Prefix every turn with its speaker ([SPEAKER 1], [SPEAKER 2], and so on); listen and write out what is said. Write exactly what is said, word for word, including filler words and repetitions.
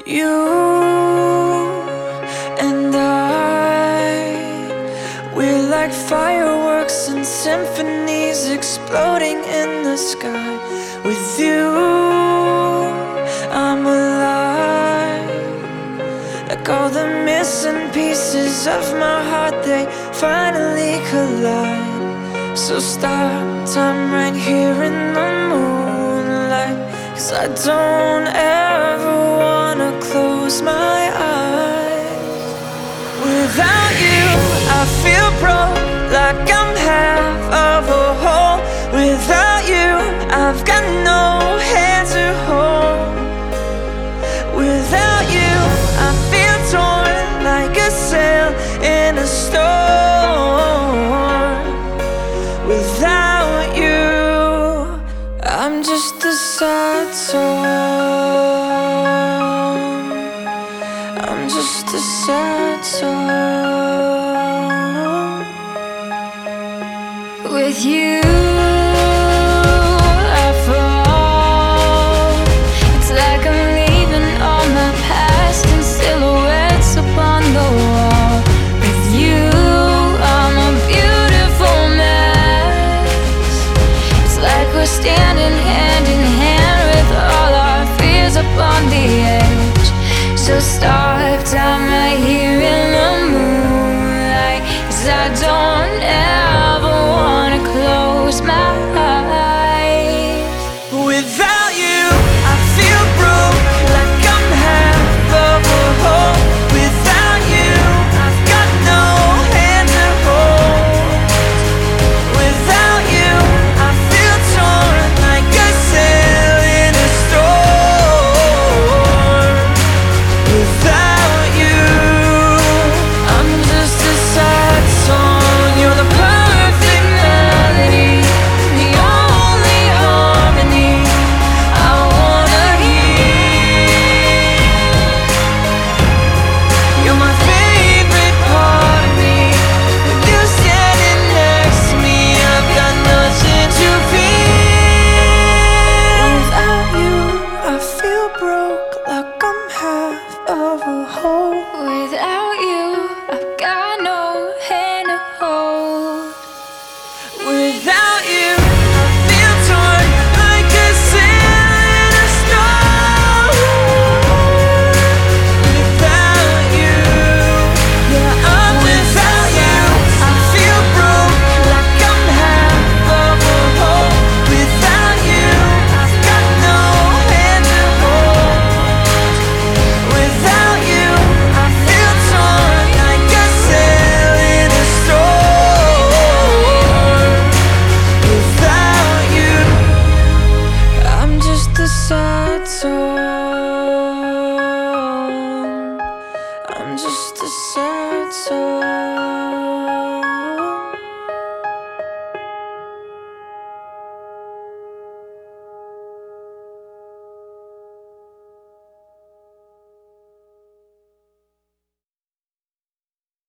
[SPEAKER 1] You and I, we're like fireworks and symphonies exploding in the sky. With you, I'm alive. Like all the missing pieces of my heart, they finally collide. So stop time right here in the moonlight, 'cause I don't ever wanna close my eyes. Without you, I feel broke, like I'm half of a whole. Without you, I've got no hand to hold. Without you, I feel torn like a sail in a storm. Without you, I'm just a sad song. I'm just a sad song. With you, I fall. It's like I'm leaving all my past in silhouettes upon the wall. With you, I'm a beautiful mess. It's like we're standing hand in hand with all our fears upon the edge. So stop time right here in the moonlight, 'cause I don't ever wanna close my eyes. Without you, I feel broke, like I'm half of a whole. Without you, I've got no hand to hold. Without you, I feel torn like a sail in a storm. Without you, I'm just a sad song. You're the perfect melody, the only harmony I wanna hear. You're my